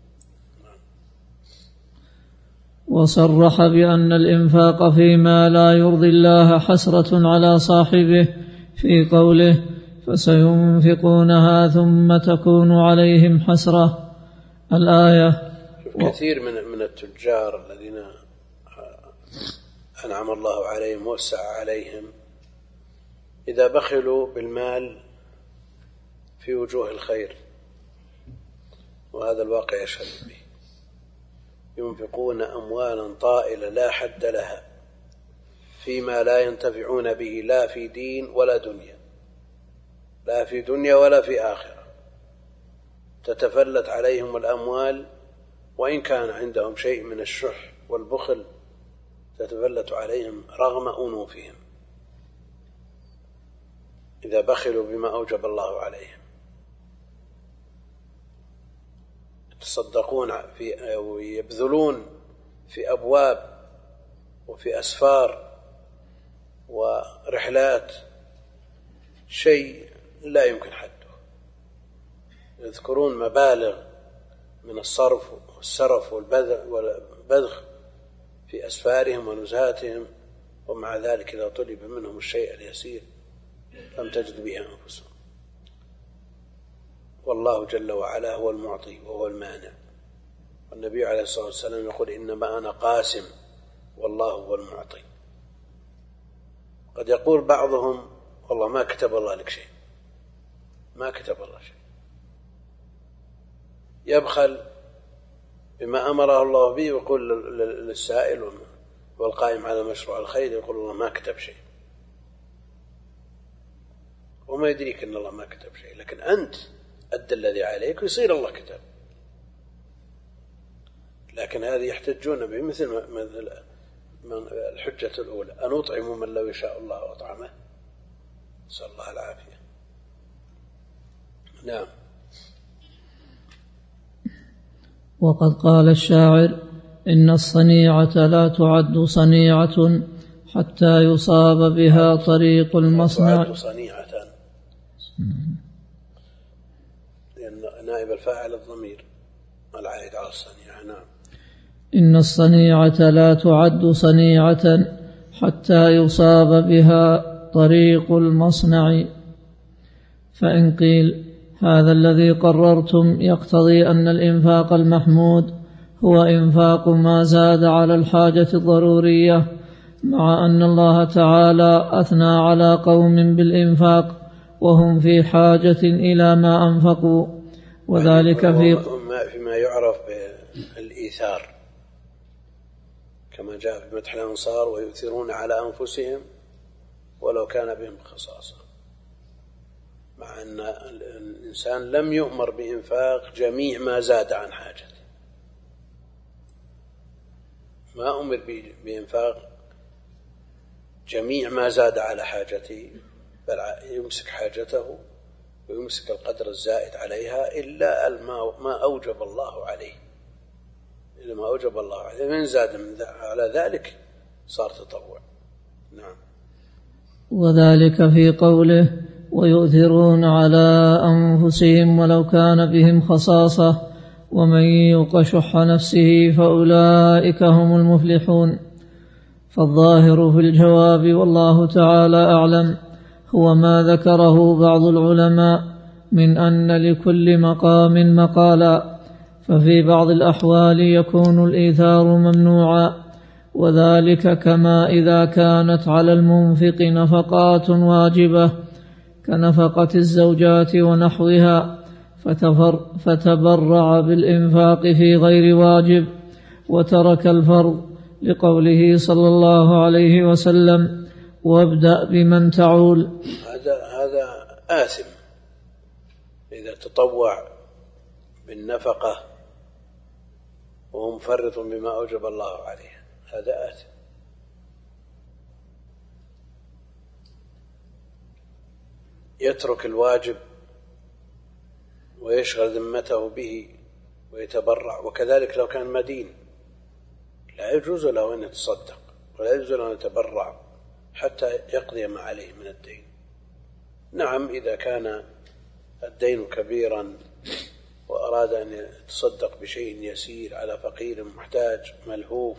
وصرح بأن الإنفاق فيما لا يرضي الله حسرة على صاحبه في قوله: فسينفقونها ثم تكون عليهم حسرة الآية. كثير من من التجار الذين أنعم الله عليهم ووسع عليهم إذا بخلوا بالمال في وجوه الخير، وهذا الواقع يشهد به، ينفقون أموالا طائلة لا حد لها فيما لا ينتفعون به لا في دين ولا دنيا، لا في دنيا ولا في آخرة، تتفلت عليهم الأموال وإن كان عندهم شيء من الشح والبخل تتفلت عليهم رغم أنوفهم إذا بخلوا بما أوجب الله عليهم. يتصدقون في ويبذلون في أبواب وفي أسفار ورحلات شيء لا يمكن حده، يذكرون مبالغ من الصرف والسرف والبذخ في أسفارهم ونزهاتهم، ومع ذلك إذا طلب منهم الشيء اليسير لم تجد به أنفسهم. والله جل وعلا هو المعطي وهو المانع، والنبي عليه الصلاة والسلام يقول: إنما أنا قاسم والله هو المعطي. قد يقول بعضهم: والله ما كتب الله لك شيء، ما كتب الله شيء، يبخل بما أمره الله به ويقول للسائل والقائم على مشروع الخير يقول: الله ما كتب شيء، وما يدريك أن الله ما كتب شيء، لكن أنت أدى الذي عليك ويصير الله كتب. لكن هذه يحتجون به مثل من الحجة الأولى: أن أطعم من لو يشاء الله أطعمه، نسأل الله العافية. نعم. وقد قال الشاعر: إن الصنيعة لا تعد صنيعة حتى يصاب بها طريق المصنع. صنيعة لأن نائب الفاعل الضمير العائد على الصنيعة. نعم. إن الصنيعة لا تعد صنيعة حتى يصاب بها طريق المصنع. فإن قيل: هذا الذي قررتم يقتضي أن الإنفاق المحمود هو إنفاق ما زاد على الحاجة الضرورية، مع أن الله تعالى أثنى على قوم بالإنفاق وهم في حاجة إلى ما أنفقوا، وذلك في فيما يعرف بالإيثار، كما جاء في مدح الأنصار: ويؤثرون على أنفسهم ولو كان بهم خصاصة، مع أن الإنسان لم يؤمر بإنفاق جميع ما زاد عن حاجته، ما أمر بإنفاق جميع ما زاد على حاجته، بل يمسك حاجته ويمسك القدر الزائد عليها إلا ما أوجب الله عليه، إلا ما أوجب الله عليه، من زاد على ذلك صار تطوع. نعم. وذلك في قوله: ويؤثرون على أنفسهم ولو كان بهم خصاصة ومن يوق شح نفسه فأولئك هم المفلحون. فالظاهر في الجواب والله تعالى أعلم هو ما ذكره بعض العلماء من أن لكل مقام مقالا، ففي بعض الأحوال يكون الإيثار ممنوعا، وذلك كما إذا كانت على المنفق نفقات واجبة كنفقة الزوجات ونحوها فتبرع بالإنفاق في غير واجب وترك الفرض، لقوله صلى الله عليه وسلم: وابدأ بمن تعول. هذا هذا آثم إذا تطوع بالنفقة وهو مفرط بما أوجب الله عليه، هذا آثم. يترك الواجب ويشغل ذمته به ويتبرع، وكذلك لو كان مدين لا يجوز له أن يتصدق ولا يجوز له أن يتبرع حتى يقضي ما عليه من الدين. نعم إذا كان الدين كبيرا وأراد أن يتصدق بشيء يسير على فقير محتاج ملهوف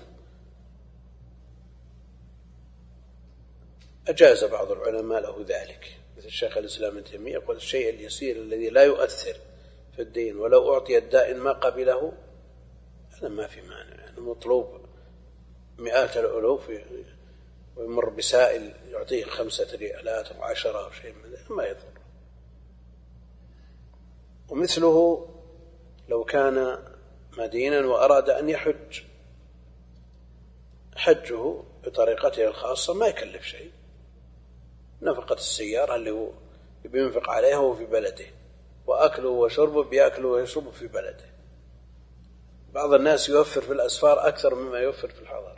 أجاز بعض العلماء له ذلك، مثل الشيخ الإسلام ابن تيمية يقول الشيء اليسير الذي لا يؤثر في الدين ولو أعطي الدائن ما قبله هذا ما في مانع. يعني مطلوب مئات الألوف ويمر بسائل يعطيه خمسة ريالات أو عشرة أو شيء من ذلك ما يضر. ومثله لو كان مدينا وأراد أن يحج، حجه بطريقته الخاصة ما يكلف شيء، نفقة السيارة اللي هو بينفق عليها هو في بلده، وأكله وشربه بيأكله ويشربه في بلده. بعض الناس يوفر في الأسفار أكثر مما يوفر في الحضر،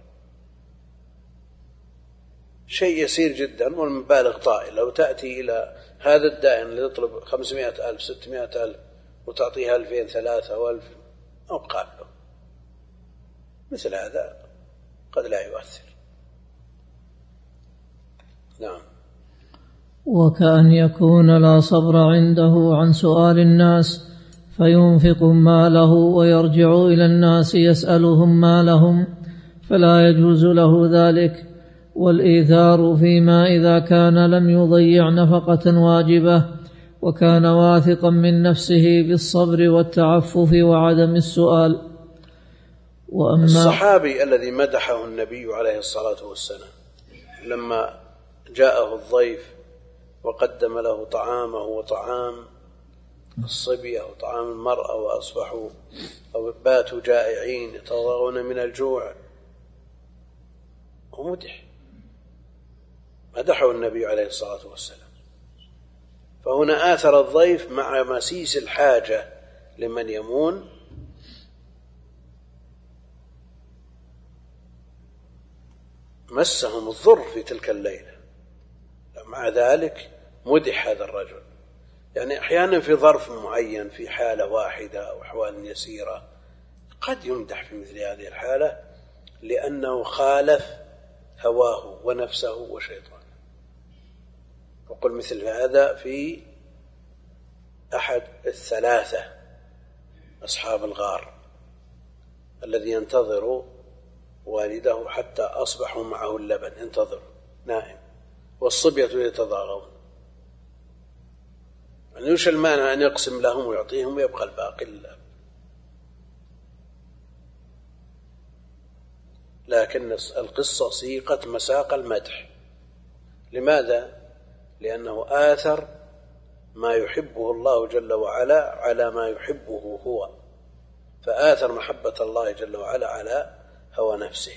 شيء يسير جدا والمبالغ طائلة. لو تأتي إلى هذا الدائن اللي يطلب خمسمائة ألف ستمائة ألف وتعطيها ألفين ثلاثة وألف أو قابله، مثل هذا قد لا يؤثر. نعم. وكأن يكون لا صبر عنده عن سؤال الناس فينفق ماله ويرجع إلى الناس يسألهم مالهم، فلا يجوز له ذلك. والإيثار فيما إذا كان لم يضيع نفقة واجبة وكان واثقا من نفسه بالصبر والتعفف وعدم السؤال. وأما الصحابي الذي مدحه النبي عليه الصلاة والسلام لما جاءه الضيف وقدم له طعامه وطعام الصبية وطعام المرأة وأصبحوا أو باتوا جائعين يتضاغون من الجوع، ومدح مدحه النبي عليه الصلاة والسلام. فهنا آثر الضيف مع مسيس الحاجة لمن يمون، مسهم الضر في تلك الليلة، مع ذلك مدح هذا الرجل. يعني أحيانا في ظرف معين في حالة واحدة أو أحوال يسيرة قد يمدح في مثل هذه الحالة لأنه خالف هواه ونفسه وشيطانه. وقل مثل هذا في أحد الثلاثة أصحاب الغار الذي ينتظر والده حتى أصبحوا معه اللبن، ينتظر نائم والصبية يتضاغون، يعني وش المانع أن يقسم لهم ويعطيهم ويبقى الباقي لله؟ لكن القصة سيقت مساق المدح. لماذا؟ لأنه آثر ما يحبه الله جل وعلا على ما يحبه هو، فآثر محبة الله جل وعلا على هوى نفسه.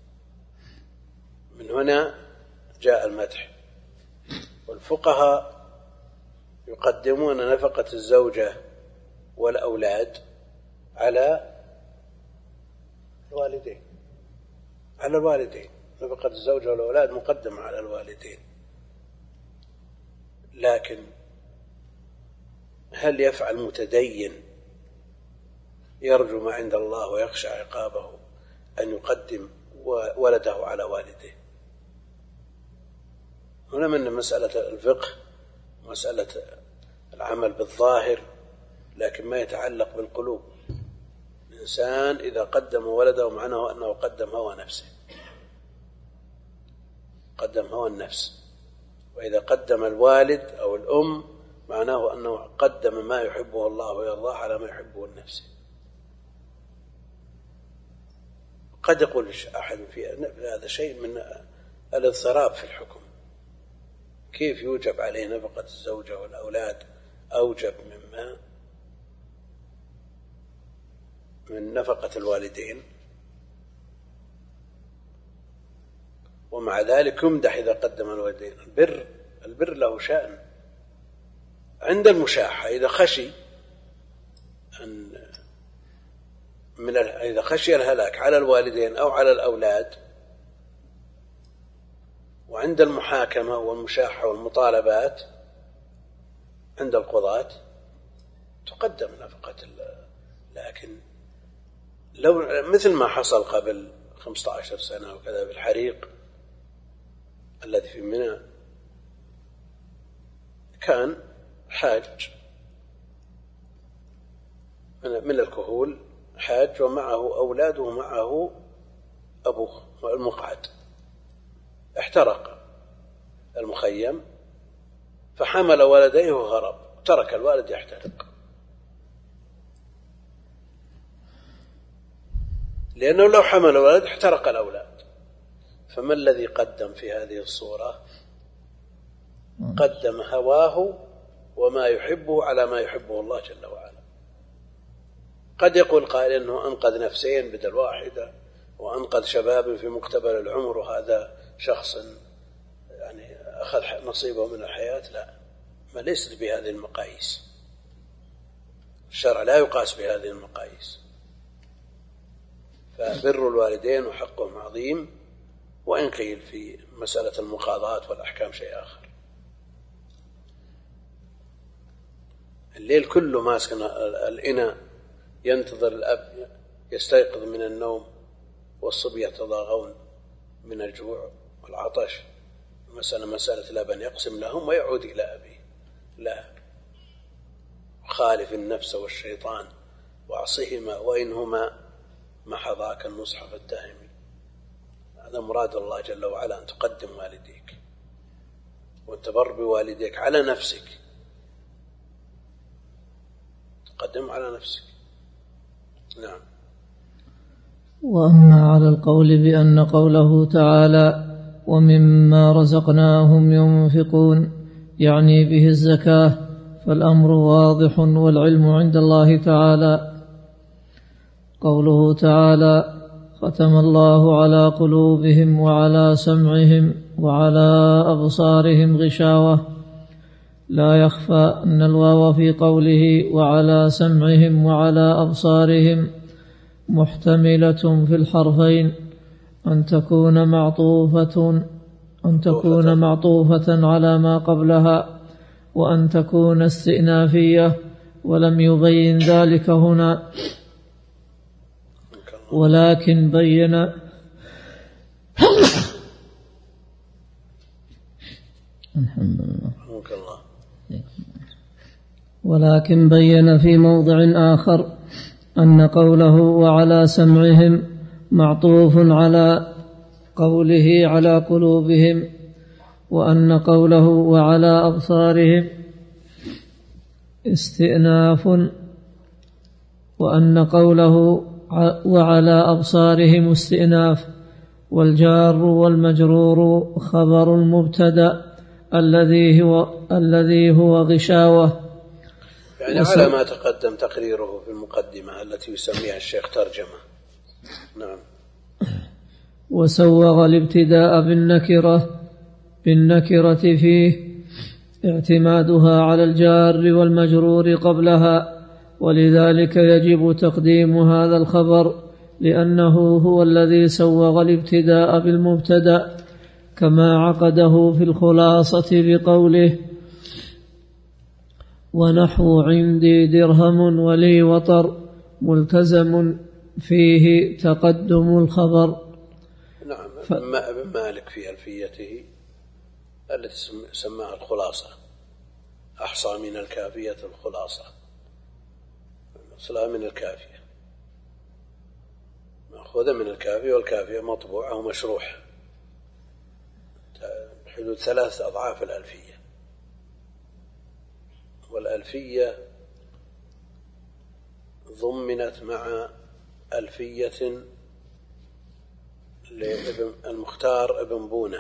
من هنا جاء المدح. والفقهاء يقدمون نفقة الزوجة والأولاد على الوالدين، على الوالدين. نفقة الزوجة والأولاد مقدمة على الوالدين، لكن هل يفعل متدين يرجو ما عند الله ويخشى عقابه أن يقدم ولده على والده؟ هنا من مسألة الفقه مسألة العمل بالظاهر، لكن ما يتعلق بالقلوب. الإنسان إذا قدم ولده معناه أنه قدم هوى نفسه، قدم هوى النفس. وإذا قدم الوالد أو الأم معناه أنه قدم ما يحبه الله ويرضاه على ما يحبه النفس. قد يقول أحد في هذا شيء من الاضطراب في الحكم، كيف يوجب عليه نفقة الزوجة والأولاد أوجب مما من نفقة الوالدين؟ ومع ذلك يمدح إذا قدم الوالدين. البر البر له شأن عند المشاحة، إذا خشي أن من إذا خشي الهلاك على الوالدين أو على الأولاد وعند المحاكمة والمشاحة والمطالبات عند القضاة تقدم نفقة. لكن لو مثل ما حصل قبل خمسة عشر سنة وكذا بالحريق الذي في منى، كان حاج من الكهول حاج ومعه أولاده ومعه أبوه المقعد، احترق المخيم فحمل ولديه وهرب، ترك الوالد يحترق، لأنه لو حمل الولد احترق الأولاد. فما الذي قدم في هذه الصورة؟ قدم هواه وما يحبه على ما يحبه الله جل وعلا. قد يقول قائل إنه أنقذ نفسين بدل واحدة وأنقذ شباب في مقتبل العمر وهذا شخص يعني أخذ نصيبه من الحياة. لا، ما ليست بهذه المقاييس، الشرع لا يقاس بهذه المقاييس. فبر الوالدين وحقهم عظيم، وإن قيل في مسألة المقاضاة والأحكام شيء آخر. الليل كله ماسك الإناء ينتظر الأب يستيقظ من النوم والصبية يتضاغون من الجوع والعطش، مسألة مسألة لبن يقسم لهم ويعود إلى أبيه. لا، خالف النفس والشيطان وعصهما وإنهما محضاك المصحف الدائمي. هذا مراد الله جل وعلا، أن تقدم والديك وتبر بوالديك على نفسك، تقدم على نفسك. نعم. وأما على القول بأن قوله تعالى ومما رزقناهم ينفقون يعني به الزكاة، فالأمر واضح والعلم عند الله تعالى. قوله تعالى ختم الله على قلوبهم وعلى سمعهم وعلى أبصارهم غشاوة، لا يخفى أن الواو في قوله وعلى سمعهم وعلى أبصارهم محتملة في الحرفين أن تكون معطوفة أن تكون معطوفة على ما قبلها، وأن تكون استئنافية، ولم يبين ذلك هنا، ولكن بين الحمد لله ولكن بين في موضع آخر أن قوله وعلى سمعهم معطوف على قوله على قلوبهم، وأن قوله وعلى أبصارهم استئناف، وأن قوله وعلى أبصارهم استئناف، والجار والمجرور خبر المبتدأ الذي هو الذي هو غشاوة، يعني على ما تقدم تقريره في المقدمة التي يسميها الشيخ ترجمة. نعم. وسوغ الابتداء بالنكرة بالنكرة فيه اعتمادها على الجار والمجرور قبلها، ولذلك يجب تقديم هذا الخبر لأنه هو الذي سوغ الابتداء بالمبتدأ، كما عقده في الخلاصة بقوله ونحو عندي درهم ولي وطر ملتزم فيه تقدم الخبر. نعم. ف... ابن مالك في ألفيته التي سماها الخلاصة أحصى من الكافية الخلاصة، أصلها من الكافية، مأخوذة من الكافية، والكافية مطبوعة ومشروح حدود ثلاث أضعاف الألفية. والألفية ضمنت مع ألفية لابن المختار ابن بونة،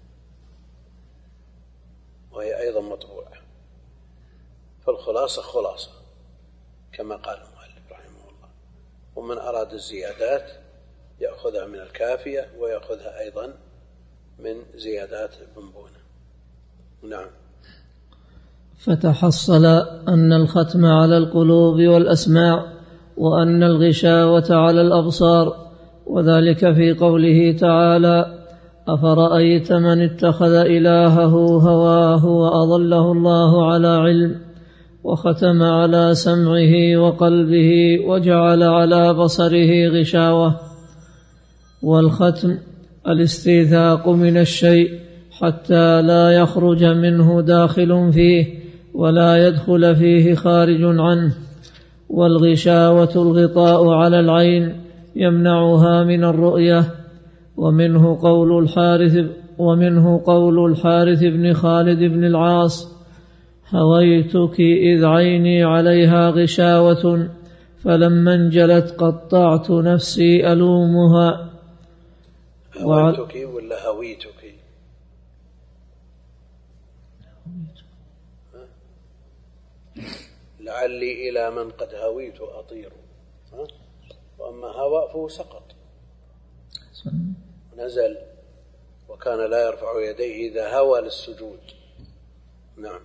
وهي أيضا مطبوعة. فالخلاصة خلاصة كما قال المؤلف رحمه الله، ومن أراد الزيادات يأخذها من الكافية ويأخذها أيضا من زيادات ابن بونة. نعم. فتحصل أن الختم على القلوب والأسماع وأن الغشاوة على الأبصار، وذلك في قوله تعالى: أفرأيت من اتخذ إلهه هواه وأضله الله على علم وختم على سمعه وقلبه وجعل على بصره غشاوة. والختم الاستيثاق من الشيء حتى لا يخرج منه داخل فيه ولا يدخل فيه خارج عنه. والغشاوة الغطاء على العين يمنعها من الرؤية. ومنه قول الحارث ومنه قول الحارث بن خالد بن العاص: هويتك إذ عيني عليها غشاوة فلما انجلت قطعت نفسي ألومها. هويتك ولا هويتك؟ لعلي إلى من قد هويت أطير. وأما هوى فهو سقط نزل، وكان لا يرفع يديه إذا هوى للسجود. نعم.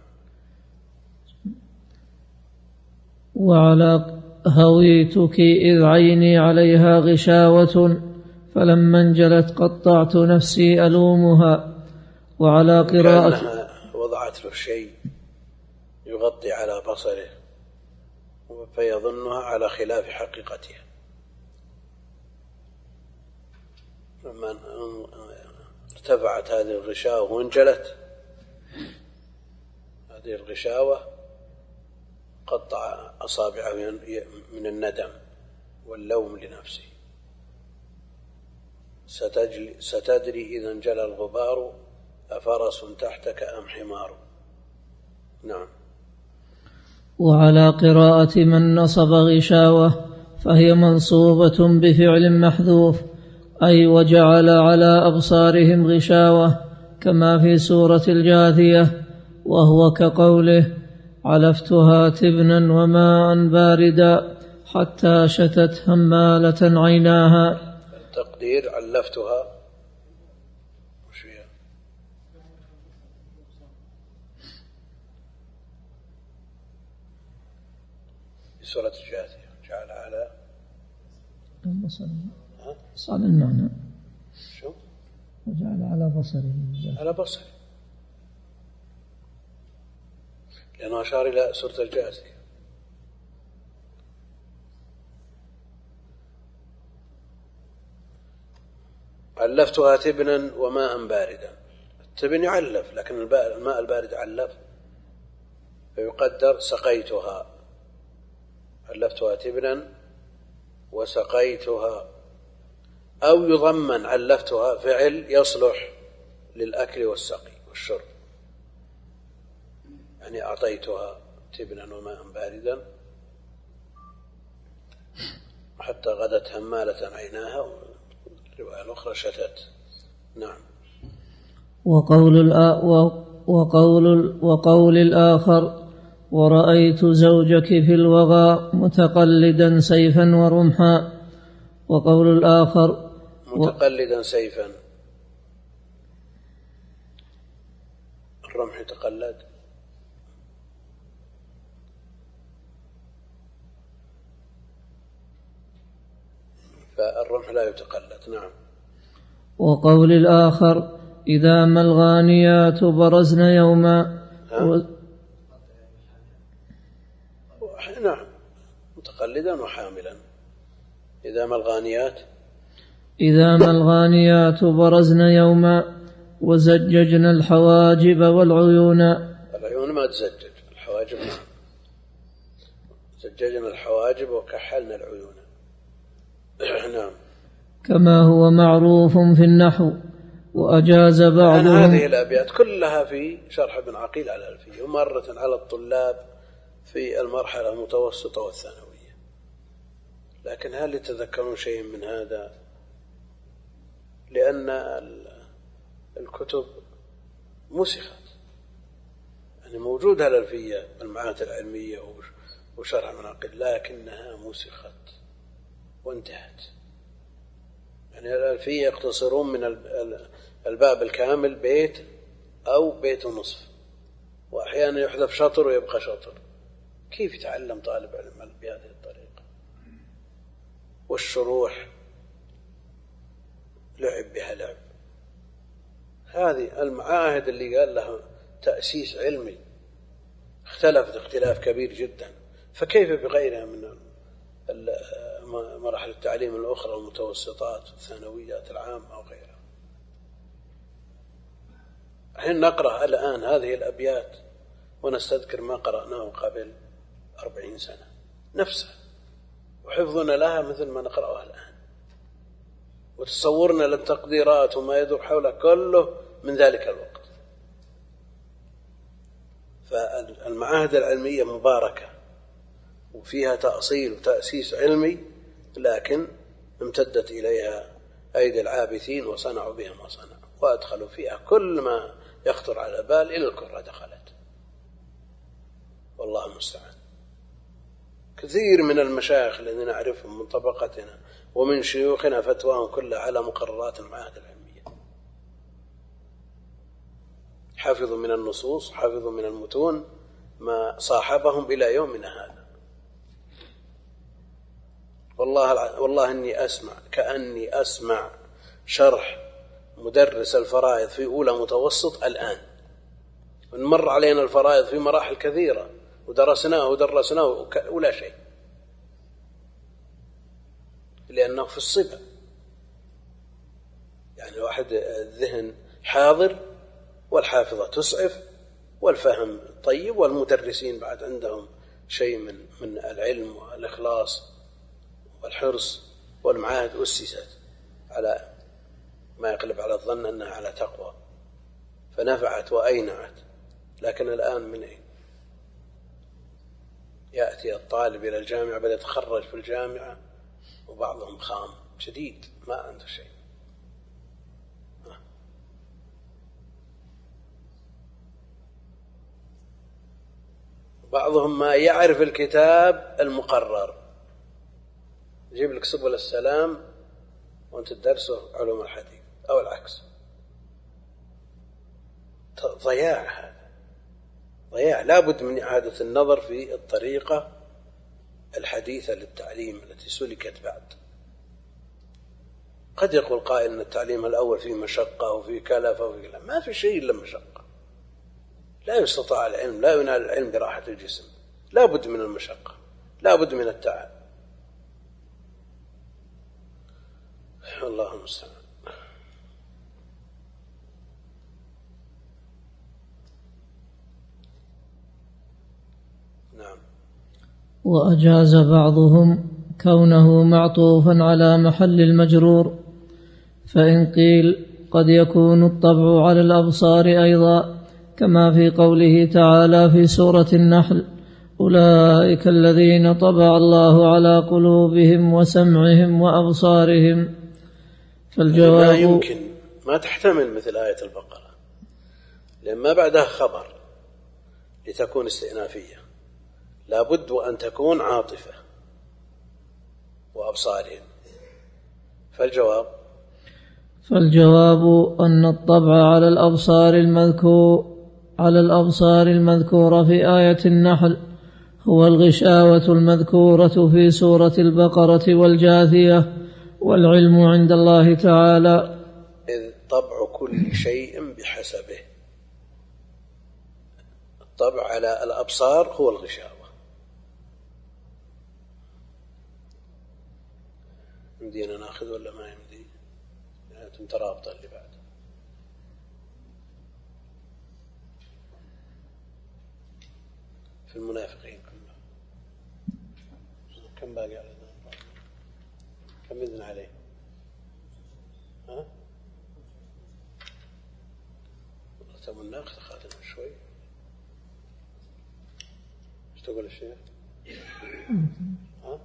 وعلى هويتك إذ عيني عليها غشاوة فلما انجلت قطعت نفسي ألومها. وعلى قراءة وضعت له شيء يغطي على بصره فيظنها على خلاف حقيقتها. لما ارتفعت هذه الغشاوة وانجلت هذه الغشاوة قطع أصابعه من الندم واللوم لنفسه. ستدري إذا انجلى الغبار أفرس تحتك أم حمار. نعم. وعلى قراءة من نصب غشاوة فهي منصوبة بفعل محذوف، أي وجعل على أبصارهم غشاوة، كما في سورة الجاثية، وهو كقوله: علفتها تبنا وماء باردا حتى شتت همالة عيناها. التقدير علفتها وش هي؟ في سورة الجاثية جعل على بصره صار المعنى شو؟ وجعل على بصره على بصره، لأنه أشار إلى سورة الجاثية. علفتها تبنا وماء باردا. التبن يعلف، لكن الماء البارد علف، فيقدر سقيتها. علفتها تبنا وسقيتها، أو يضمن علفتها فعل يصلح للأكل والسقي والشرب، يعني أعطيتها تبنا وماء باردا حتى غدت همالة عيناها. الرواية الأخرى شتت. نعم. وقول الآ وقول وقول الآخر: ورأيت زوجك في الوغى متقلدا سيفا ورمحا. وقول الآخر: متقلدا سيفا، الرمح يتقلد، فالرمح لا يتقلد. نعم. وقول الآخر: إذا ما الغانيات برزن يوما. و... نعم، متقلدا وحاملا. إذا ما الغانيات إذا ما الغانيات برزن يوما وزججنا الحواجب والعيون. العيون ما تزجج، الحواجب نعم. زججنا الحواجب وكحلنا العيون. نعم. كما هو معروف في النحو. وأجاز بعضهم هذه الأبيات كلها في شرح ابن عقيل على الألفية، ومرة على الطلاب في المرحلة المتوسطة والثانوية. لكن هل يتذكرون شيء من هذا؟ لأن الكتب مسخت، يعني موجودة الألفية المعاني العلمية وشرح ابن عقيل، لكنها مسخت وانتهت. يعني الألفية يقتصرون من الباب الكامل بيت أو بيت ونصف، وأحيانا يحذف شطر ويبقى شطر. كيف يتعلم طالب علم بهذه الطريقة؟ والشروح لعب بها لعب. هذه المعاهد اللي قال لها تأسيس علمي اختلفت اختلاف كبير جدا، فكيف بغيرها من مراحل التعليم الأخرى، المتوسطات والثانويات العامة أو غيرها. حين نقرأ الآن هذه الأبيات ونستذكر ما قرأناه قبل أربعين سنة نفسها، وحفظنا لها مثل ما نقرأها الآن، وتصورنا للتقديرات وما يدور حولها كله من ذلك الوقت. فالمعاهد العلمية مباركة وفيها تأصيل وتأسيس علمي، لكن امتدت إليها أيدي العابثين وصنعوا بها ما صنعوا، وأدخلوا فيها كل ما يخطر على بال، إلى الكرة دخلت، والله المستعان. كثير من المشايخ الذين نعرفهم من طبقتنا ومن شيوخنا فتواهم كلها على مقررات المعاهد العلمية، حفظوا من النصوص، حفظوا من المتون ما صاحبهم إلى يومنا هذا. والله والله إني أسمع كأني أسمع شرح مدرس الفرائض في أولى متوسط الآن، ونمر علينا الفرائض في مراحل كثيرة ودرسناه ودرسناه ولا شيء، لأنه في الصبا. يعني واحد الذهن حاضر والحافظة تسعف والفهم طيب، والمدرسين بعد عندهم شيء من من العلم والإخلاص والحرص، والمعاهد أسست على ما يقلب على الظن أنها على تقوى، فنفعت وأينعت. لكن الآن من أين يأتي الطالب إلى الجامعة بل يتخرج في الجامعة وبعضهم خام شديد ما عنده شيء. بعضهم ما يعرف الكتاب المقرر، يجيب لك سبل السلام وأنت تدرسه علوم الحديث أو العكس. ضياع، هذا ضياع. لابد من إعادة النظر في الطريقة الحديثة للتعليم التي سلكت بعد. قد يقول قائل أن التعليم الأول فيه مشقة وفيه كلفة وفيه كلام. ما في شيء إلا مشقة. لا يستطاع العلم، لا ينال العلم براحة الجسم، لا بد من المشقة، لا بد من التعب. الله المستعان. نعم. وأجاز بعضهم كونه معطوفا على محل المجرور، فإن قيل قد يكون الطبع على الأبصار أيضا، كما في قوله تعالى في سورة النحل: أولئك الذين طبع الله على قلوبهم وسمعهم وأبصارهم. فالجواب لا يمكن، ما تحتمل مثل آية البقرة، لأن ما بعدها خبر لتكون استئنافية، لابد أن تكون عاطفة وأبصارهم. فالجواب فالجواب أن الطبع على الأبصار المذكور على الأبصار المذكورة في آية النحل هو الغشاوة المذكورة في سورة البقرة والجاثية، والعلم عند الله تعالى. إذ طبع كل شيء بحسبه. الطبع على الأبصار هو الغشاوة. يمدينا ناخذ ولا ما يمدي؟ يعني ترابط اللي بعد. في المنافقين كلهم كم باقي على ذنب؟ كم إذن عليه؟ ها؟ تبغى ناخذ خاتم شوي. ايش تقول الشيخ؟ ها؟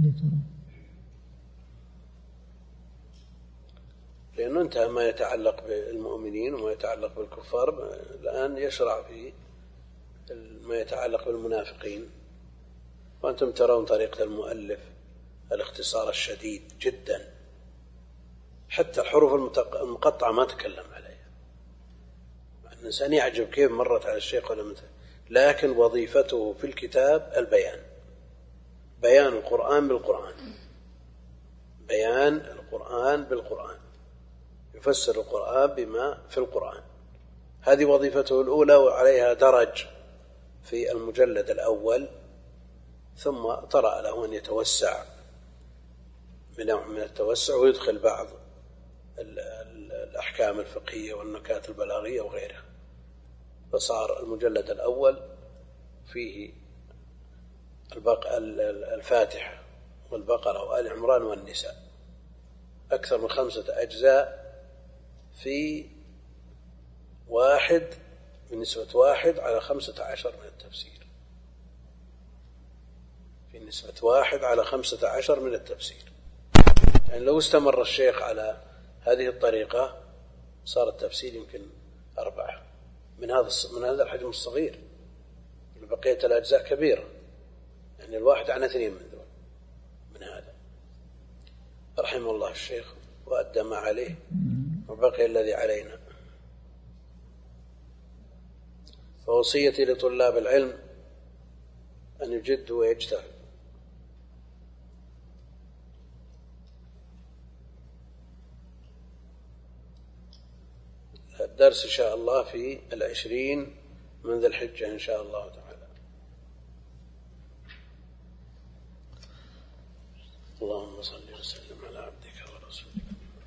لأنه انتهى ما يتعلق بالمؤمنين وما يتعلق بالكفار، الآن يشرع في ما يتعلق بالمنافقين. وأنتم ترون طريقة المؤلف الاختصار الشديد جدا، حتى الحروف المقطعة ما تكلم عليها. الإنسان يعجب كيف مرت على الشيخ ولا مثل، لكن وظيفته في الكتاب البيان، بيان القرآن بالقرآن. بيان القرآن بالقرآن، يفسر القرآن بما في القرآن. هذه وظيفته الأولى، وعليها درج في المجلد الأول، ثم طرأ له أن يتوسع من نوع من التوسع ويدخل بعض الأحكام الفقهية والنكات البلاغية وغيرها، فصار المجلد الأول فيه الفاتحة والبقرة وآل عمران والنساء، أكثر من خمسة أجزاء في واحد بنسبة واحد على خمسة عشر من التفسير، في نسبة واحد على خمسة عشر من التفسير. يعني لو استمر الشيخ على هذه الطريقة صار التفسير يمكن أربعة من هذا من هذا الحجم الصغير، بقية الأجزاء كبيرة، يعني الواحد عن اثنين من دول من هذا. رحمه الله الشيخ وأدى ما عليه وبقي الذي علينا. فوصيتي لطلاب العلم أن يجدوا ويجتهدوا. الدرس إن شاء الله في العشرين من ذي الحجة إن شاء الله تعالى. اللهم صل وسلم على عبدك ورسولك.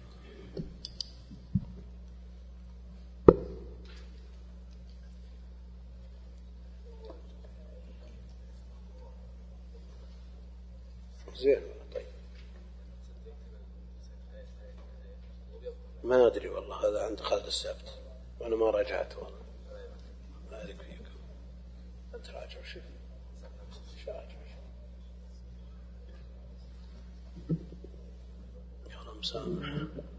زين. طيب ما أدري والله، هذا عند خالد السبت وأنا ما راجعت والله، ما أدري فيكم. أنت راجع شوف شاجع يا رب سامح.